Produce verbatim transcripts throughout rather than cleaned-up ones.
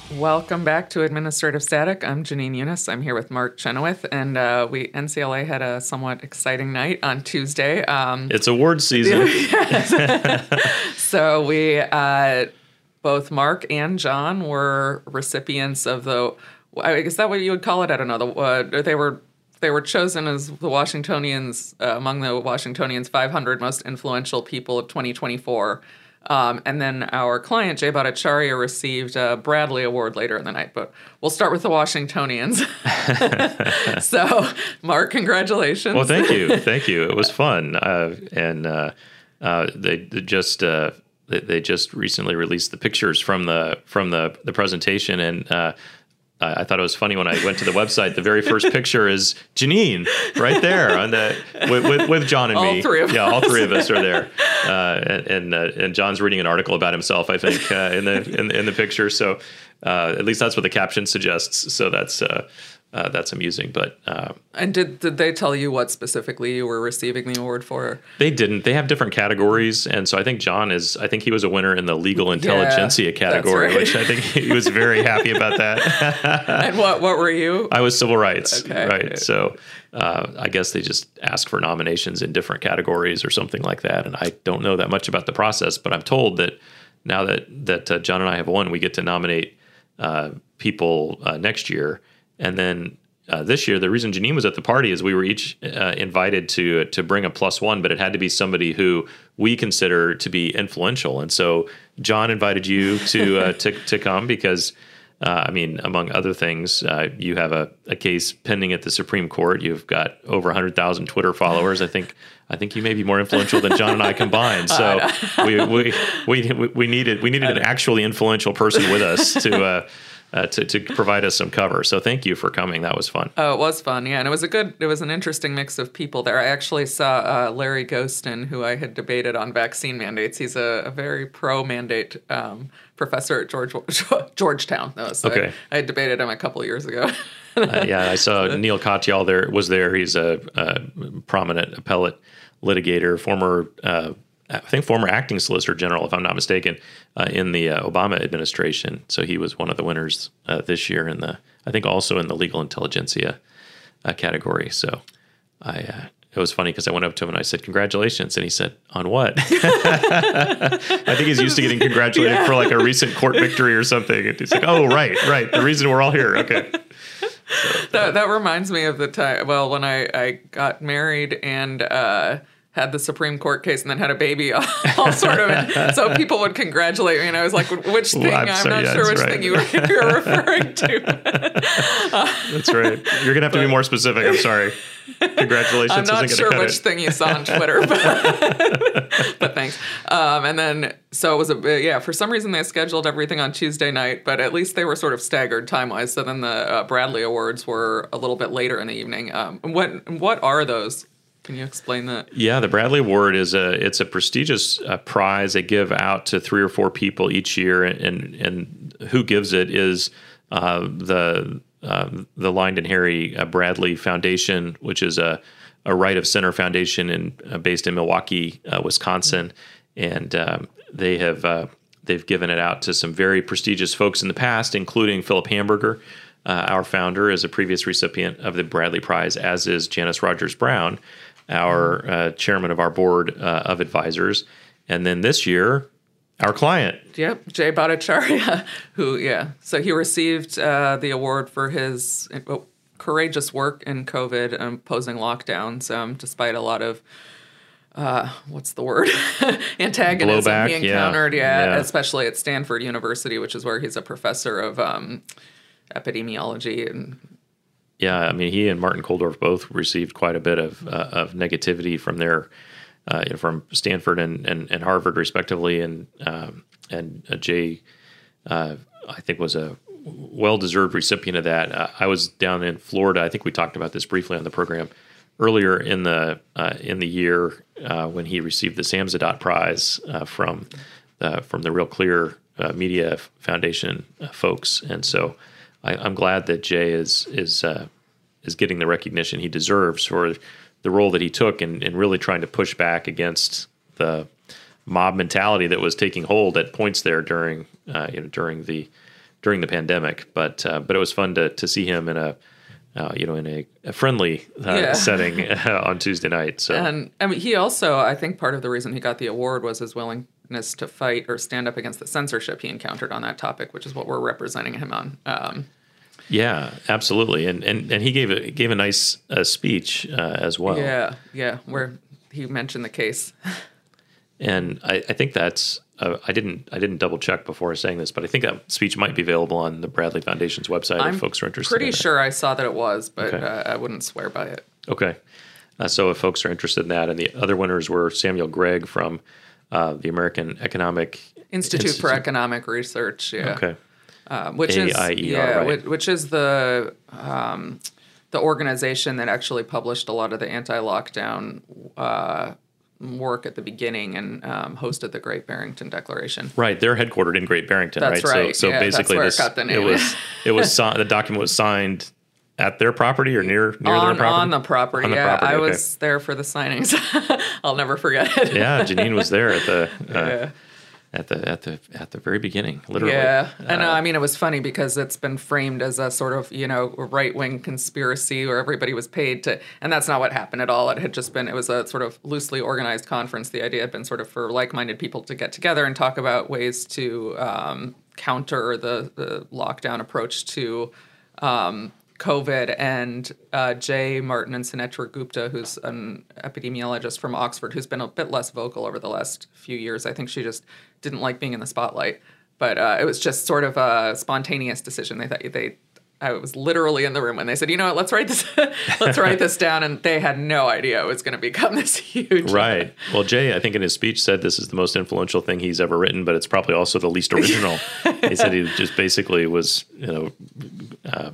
Welcome back to Administrative Static. I'm Janine Eunice. I'm here with Mark Chenoweth, and uh, we N C L A had a somewhat exciting night on Tuesday. Um, it's award season. So we, uh, both Mark and John were recipients of the, is that what you would call it? I don't know. The, uh, they were they were chosen as the Washingtonians, uh, among the Washingtonians' five hundred most influential people of twenty twenty-four. Um, and then our client, Jay Bhattacharya, received a Bradley Award later in the night. But we'll start with the Washingtonians. So, Mark, congratulations. Well, thank you. Thank you. It was fun. Uh, and uh, uh, they, they just uh, they, they just recently released the pictures from the from the, the presentation. And uh, I thought it was funny when I went to the website. The very first picture is Janine right there on the with, with, with John and all me. Three of yeah, us. all three of us are there, uh, and and, uh, and John's reading an article about himself, I think, uh, in the in, in the picture. So uh, at least that's what the caption suggests. So that's uh, uh, that's amusing. But uh, and did did they tell you what specifically you were receiving the award for? They didn't. They have different categories, and so I think John is. I think he was a winner in the legal intelligentsia yeah, category, right. which I think he was very happy about that. And what what were you? I was civil rights, okay. right? So uh, I guess they just ask for nominations in different categories or something like that. And I don't know that much about the process, but I'm told that now that that uh, John and I have won, we get to nominate uh, people uh, next year, and then. Uh, this year, the reason Janine was at the party is we were each uh, invited to to bring a plus one, but it had to be somebody who we consider to be influential. And so John invited you to uh, to, to come because, uh, I mean, among other things, uh, you have a, a case pending at the Supreme Court. You've got over one hundred thousand Twitter followers. I think I think you may be more influential than John and I combined. So we, we we we needed we needed an actually influential person with us to. Uh, Uh, to, to provide us some cover. So thank you for coming. That was fun. Oh, it was fun. Yeah. And it was a good, it was an interesting mix of people there. I actually saw uh, Larry Ghostin, who I had debated on vaccine mandates. He's a, a very pro-mandate um, professor at George, Georgetown. Though, so okay. I, I had debated him a couple of years ago. uh, yeah, I saw Neil Katyal there, was there. He's a, a prominent appellate litigator, former uh, I think former acting solicitor general, if I'm not mistaken, uh, in the uh, Obama administration. So he was one of the winners uh, this year in the, I think also in the legal intelligentsia uh, category. So I, uh, it was funny because I went up to him and I said, "Congratulations." And he said, "On what?" I think he's used to getting congratulated yeah. for like a recent court victory or something. And he's like, "Oh, right, right. The reason we're all here." Okay. So, that, that reminds me of the time, well, when I, I got married and, uh, had the Supreme Court case and then had a baby all, all sort of. And so people would congratulate me, and I was like, which thing? Well, I'm, I'm I'm sorry, not yeah, sure which right. thing you were, you were referring to. That's right. You're going to have to be more specific. I'm sorry. Congratulations. I'm not isn't sure cut which it. thing you saw on Twitter, but, but thanks. Um, and then, so it was a, yeah, for some reason they scheduled everything on Tuesday night, but at least they were sort of staggered time-wise. So then the uh, Bradley Awards were a little bit later in the evening. Um, what, what are those? Can you explain that? Yeah, the Bradley Award is a it's a prestigious uh, prize they give out to three or four people each year, and and, and who gives it is uh, the uh, the Lyndon Harry uh, Bradley Foundation, which is a a right of center foundation in uh, based in Milwaukee, uh, Wisconsin, and um, they have uh, they've given it out to some very prestigious folks in the past, including Philip Hamburger. Uh, our founder is a previous recipient of the Bradley Prize, as is Janice Rogers Brown, our uh, chairman of our board uh, of advisors. And then this year, our client. Yep, Jay Bhattacharya, who, yeah. So he received uh, the award for his uh, courageous work in COVID, um, opposing lockdowns, um, despite a lot of, uh, what's the word, antagonism Blowback, he encountered, yeah. yeah, yeah, especially at Stanford University, which is where he's a professor of um, epidemiology and yeah, I mean, he and Martin Kulldorff both received quite a bit of uh, of negativity from their uh, you know, from Stanford and, and, and Harvard, respectively, and um, and uh, Jay, uh, I think, was a well deserved recipient of that. Uh, I was down in Florida. I think we talked about this briefly on the program earlier in the uh, in the year uh, when he received the Samzadat Prize uh, from uh, from the Real Clear uh, Media Foundation uh, folks, and so. I, I'm glad that Jay is is uh, is getting the recognition he deserves for the role that he took in, in really trying to push back against the mob mentality that was taking hold at points there during uh, you know during the during the pandemic. But uh, but it was fun to to see him in a uh, you know in a, a friendly uh, Yeah. setting on Tuesday night. So And I mean, he also, I think part of the reason he got the award was his willingness to fight or stand up against the censorship he encountered on that topic, which is what we're representing him on. Um, yeah, absolutely. And and and he gave a gave a nice uh, speech uh, as well. Yeah, yeah, where he mentioned the case. And I, I think that's uh, I didn't I didn't double check before saying this, but I think that speech might be available on the Bradley Foundation's website I'm if folks are interested. pretty in sure I saw that it was, but Okay. uh, I wouldn't swear by it. it. Okay, uh, so if folks are interested in that, and the other winners were Samuel Gregg from uh, the American Economic Institute, for Economic Research, yeah, Okay, uh, which A is I E R, yeah, right. which, which is the um, the organization that actually published a lot of the anti-lockdown uh, work at the beginning and um, hosted the Great Barrington Declaration. right. They're headquartered in Great Barrington, That's right? right. So so Yeah, that's basically, where it this got the it name. was it was si- the document was signed at their property or near near on, their property on the property, On the yeah. property, I okay. was there for the signings. I'll never forget it. Yeah, Janine was there at the uh, Yeah. at the at the at the very beginning, literally. Yeah, and uh, Uh, I mean, it was funny because it's been framed as a sort of, you know, right wing conspiracy where everybody was paid to, and that's not what happened at all. It had just been, it was a sort of loosely organized conference. The idea had been sort of for like minded people to get together and talk about ways to um, counter the, the lockdown approach to um, COVID. And uh, Jay Martin and Sunetra Gupta, who's an epidemiologist from Oxford, who's been a bit less vocal over the last few years. I think she just didn't like being in the spotlight. But uh, it was just sort of a spontaneous decision. They thought they, I was literally in the room when they said, you know what, let's write this, let's write this down, and they had no idea it was going to become this huge. Right. Well, Jay, I think in his speech said this is the most influential thing he's ever written, but it's probably also the least original. He said he just basically was, you know, uh,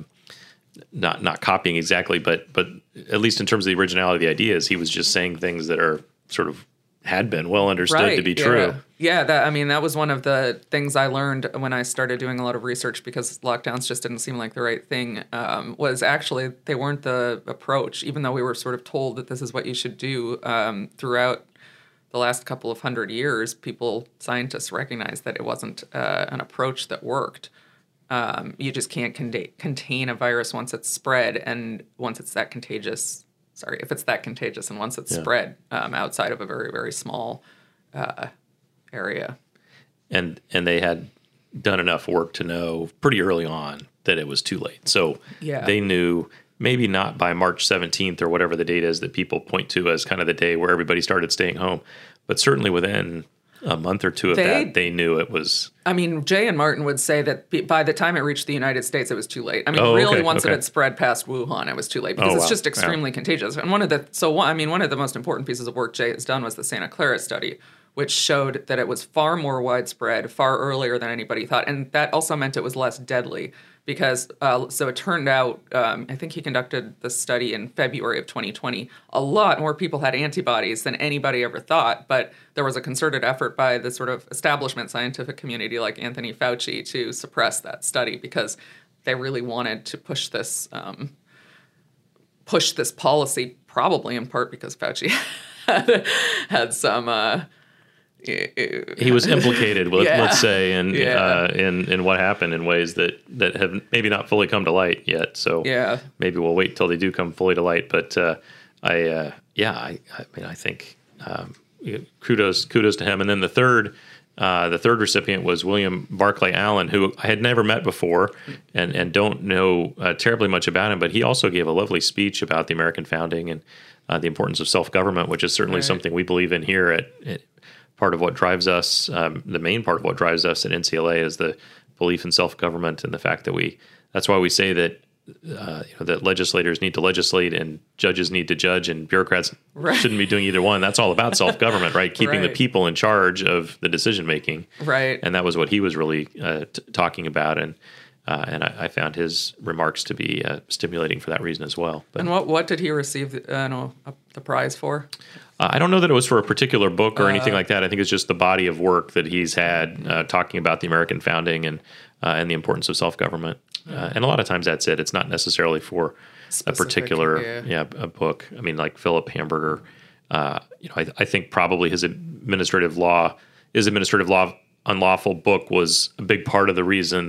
not not copying exactly, but but at least in terms of the originality of the ideas, he was just saying things that are sort of had been well understood Right, to be yeah. true. Yeah, that I mean that was one of the things I learned when I started doing a lot of research because lockdowns just didn't seem like the right thing. Um, was actually they weren't the approach, even though we were sort of told that this is what you should do um, throughout the last couple of hundred years. People, scientists, recognized that it wasn't uh, an approach that worked. Um, you just can't con- contain a virus once it's spread, and once it's that contagious. Sorry, if it's that contagious, and once it's Yeah. spread um, outside of a very very small uh, area. And and they had done enough work to know pretty early on that it was too late. So Yeah. they knew maybe not by March seventeenth or whatever the date is that people point to as kind of the day where everybody started staying home, but certainly within a month or two of They- that, they knew it was. I mean, Jay and Martin would say that be- by the time it reached the United States, it was too late. I mean, Oh, really, okay, once okay. it had spread past Wuhan, it was too late because Oh, it's wow. just Yeah. extremely contagious. And one of the so one, I mean, one of the most important pieces of work Jay has done was the Santa Clara study, which showed that it was far more widespread, far earlier than anybody thought, and that also meant it was less deadly. Because uh, so it turned out, um, I think he conducted the study in February of twenty twenty. A lot more people had antibodies than anybody ever thought, but there was a concerted effort by the sort of establishment scientific community like Anthony Fauci to suppress that study because they really wanted to push this um, push this policy, probably in part because Fauci had, had some. Uh, He was implicated, let, Yeah. let's say, in, Yeah. uh, in in what happened in ways that, that have maybe not fully come to light yet. So Yeah. maybe we'll wait till they do come fully to light. But uh, I, uh, yeah, I, I mean, I think um, kudos kudos to him. And then the third, uh, the third recipient was William Barclay Allen, who I had never met before and and don't know uh, terribly much about him. But he also gave a lovely speech about the American founding and uh, the importance of self government, which is certainly Right. something we believe in here at. at part of what drives us, um, the main part of what drives us at N C L A is the belief in self-government and the fact that we, that's why we say that, uh, you know, that legislators need to legislate and judges need to judge and bureaucrats Right. shouldn't be doing either one. That's all about self-government, right? Keeping the Right. people in charge of the decision-making. Right. And that was what he was really uh, t- talking about. And, uh, and I, I found his remarks to be uh, stimulating for that reason as well. But And what what did he receive the, uh, no, uh, the prize for? Uh, I don't know that it was for a particular book or anything Uh, like that. I think it's just the body of work that he's had uh, talking about the American founding and uh, and the importance of self government. Uh, and a lot of times that's it. It's not necessarily for Specific, a particular yeah. yeah. a book. I mean, like Philip Hamburger. Uh, you know, I, I think probably his administrative law, his administrative law unlawful book was a big part of the reason that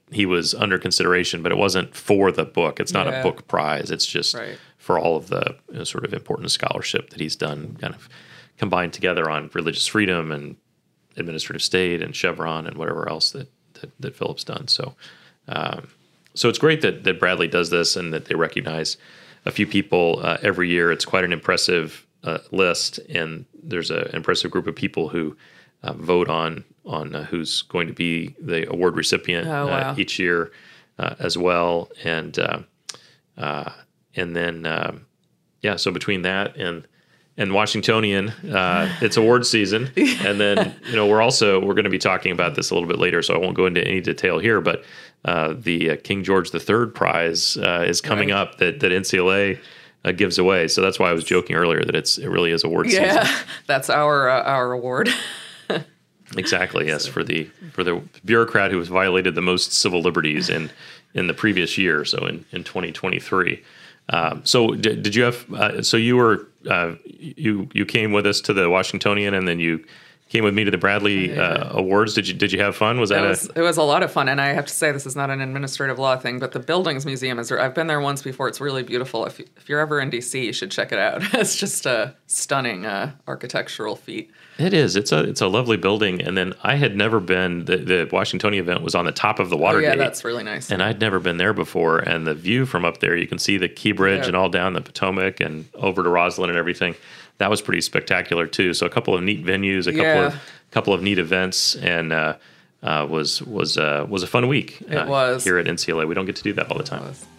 he was under consideration, but it wasn't for the book. It's not Yeah. a book prize. It's just Right. for all of the you know, sort of important scholarship that he's done, kind of combined together on religious freedom and administrative state and Chevron and whatever else that that, that Philip's done. So, um, so it's great that that Bradley does this and that they recognize a few people uh, every year. It's quite an impressive uh, list, and there's an impressive group of people who uh, vote on on uh, who's going to be the award recipient Oh, wow. uh, each year uh, as well. And uh, uh, and then um, yeah, so between that and and Washingtonian, uh, it's award season, and then you know we're also we're going to be talking about this a little bit later, so I won't go into any detail here. But uh, the uh, King George the Third Prize uh, is coming Right. up that that N C L A uh, gives away. So that's why I was joking earlier that it's it really is award Yeah, season. that's our uh, our award. Exactly. Yes, for the for the bureaucrat who has violated the most civil liberties in in the previous year. So in in twenty twenty-three. Um, so did, did you have? Uh, so you were uh, you you came with us to the Washingtonian, and then you came with me to the Bradley uh, Awards. Did you did you have fun? Was It that was, a it was a lot of fun, and I have to say this is not an administrative law thing, but the Buildings Museum is. I've been there once before. It's really beautiful. If you, if you're ever in D C, you should check it out. It's just a stunning uh, architectural feat. It is. It's a it's a lovely building. And then I had never been. The, the Washingtonian event was on the top of the Oh, Watergate. yeah, that's really nice. And I'd never been there before. And the view from up there, you can see the Key Bridge Yeah. and all down the Potomac and over to Roslyn and everything. That was pretty spectacular too. So a couple of neat venues, a couple Yeah. of couple of neat events, and uh, uh, was was uh, was a fun week. It uh, was. here at N C L A. We don't get to do that all the time. It was.